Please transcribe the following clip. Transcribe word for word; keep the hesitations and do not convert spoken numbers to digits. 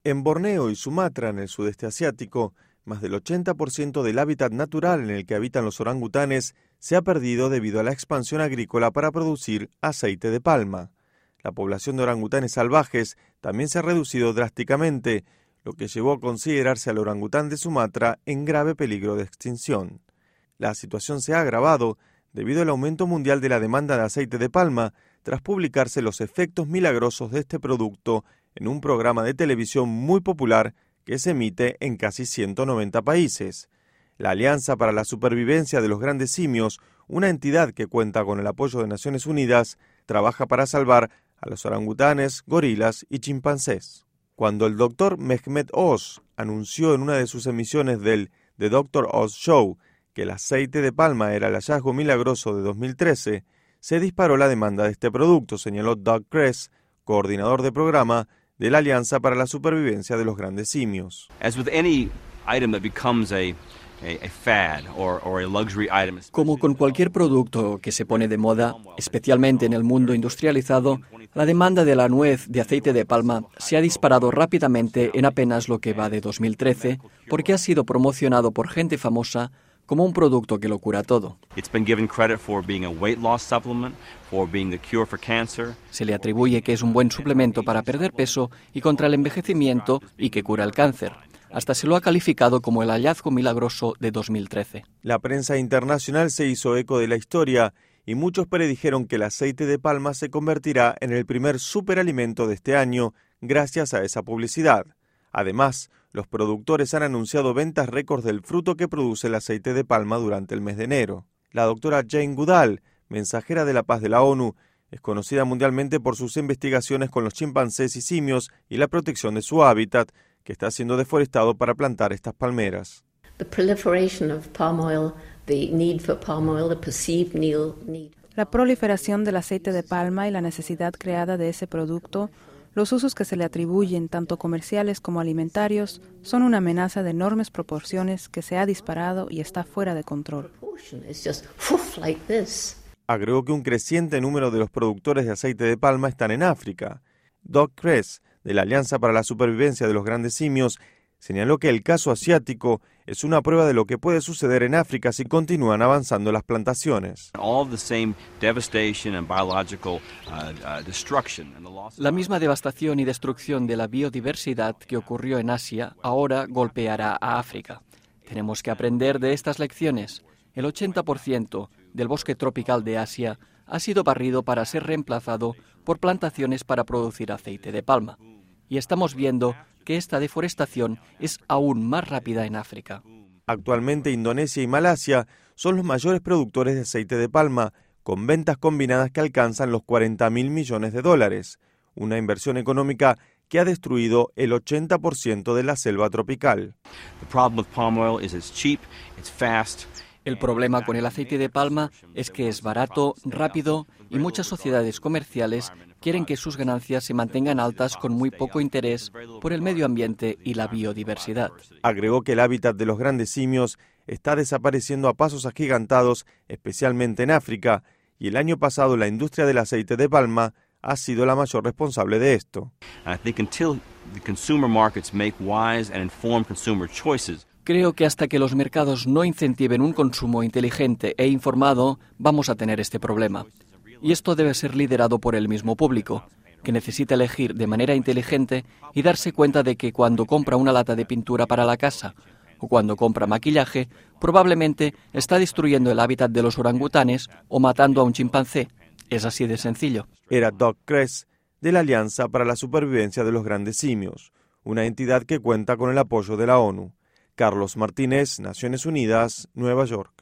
En Borneo y Sumatra, en el sudeste asiático, más del ochenta por ciento del hábitat natural en el que habitan los orangutanes se ha perdido debido a la expansión agrícola para producir aceite de palma. La población de orangutanes salvajes también se ha reducido drásticamente, lo que llevó a considerarse al orangután de Sumatra en grave peligro de extinción. La situación se ha agravado debido al aumento mundial de la demanda de aceite de palma tras publicarse los efectos milagrosos de este producto en un programa de televisión muy popular que se emite en casi ciento noventa países. La Alianza para la Supervivencia de los Grandes Simios, una entidad que cuenta con el apoyo de Naciones Unidas, trabaja para salvar a los orangutanes, gorilas y chimpancés. Cuando el doctor Mehmet Oz anunció en una de sus emisiones del The doctor Oz Show que el aceite de palma era el hallazgo milagroso de dos mil trece, se disparó la demanda de este producto, señaló Doug Kress, coordinador de programa de la Alianza para la Supervivencia de los Grandes Simios. Como con cualquier producto que se pone de moda, especialmente en el mundo industrializado, la demanda de la nuez de aceite de palma se ha disparado rápidamente en apenas lo que va de dos mil trece, porque ha sido promocionado por gente famosa como un producto que lo cura todo. Se le atribuye que es un buen suplemento para perder peso y contra el envejecimiento y que cura el cáncer. Hasta se lo ha calificado como el hallazgo milagroso de dos mil trece. La prensa internacional se hizo eco de la historia y muchos predijeron que el aceite de palma se convertirá en el primer superalimento de este año gracias a esa publicidad. Además, los productores han anunciado ventas récords del fruto que produce el aceite de palma durante el mes de enero. La doctora Jane Goodall, mensajera de la paz de la ONU, es conocida mundialmente por sus investigaciones con los chimpancés y simios y la protección de su hábitat, que está siendo deforestado para plantar estas palmeras. La proliferación del aceite de palma y la necesidad creada de ese producto, los usos que se le atribuyen, tanto comerciales como alimentarios, son una amenaza de enormes proporciones que se ha disparado y está fuera de control. Agregó que un creciente número de los productores de aceite de palma están en África. Doug Kress, de la Alianza para la Supervivencia de los Grandes Simios, señaló que el caso asiático es una prueba de lo que puede suceder en África si continúan avanzando las plantaciones. La misma devastación y destrucción de la biodiversidad que ocurrió en Asia ahora golpeará a África. Tenemos que aprender de estas lecciones. El ochenta por ciento del bosque tropical de Asia ha sido barrido para ser reemplazado por plantaciones para producir aceite de palma. Y estamos viendo que esta deforestación es aún más rápida en África. Actualmente Indonesia y Malasia son los mayores productores de aceite de palma, con ventas combinadas que alcanzan los cuarenta mil millones de dólares, una inversión económica que ha destruido el ochenta por ciento de la selva tropical. El problema con el aceite de palma es que es barato, rápido y muchas sociedades comerciales quieren que sus ganancias se mantengan altas con muy poco interés por el medio ambiente y la biodiversidad. Agregó que el hábitat de los grandes simios está desapareciendo a pasos agigantados, especialmente en África, y el año pasado la industria del aceite de palma ha sido la mayor responsable de esto. Creo que hasta que los mercados no incentiven un consumo inteligente e informado, vamos a tener este problema. Y esto debe ser liderado por el mismo público, que necesita elegir de manera inteligente y darse cuenta de que cuando compra una lata de pintura para la casa o cuando compra maquillaje, probablemente está destruyendo el hábitat de los orangutanes o matando a un chimpancé. Es así de sencillo. Era Doug Kress, de la Alianza para la Supervivencia de los Grandes Simios, una entidad que cuenta con el apoyo de la ONU. Carlos Martínez, Naciones Unidas, Nueva York.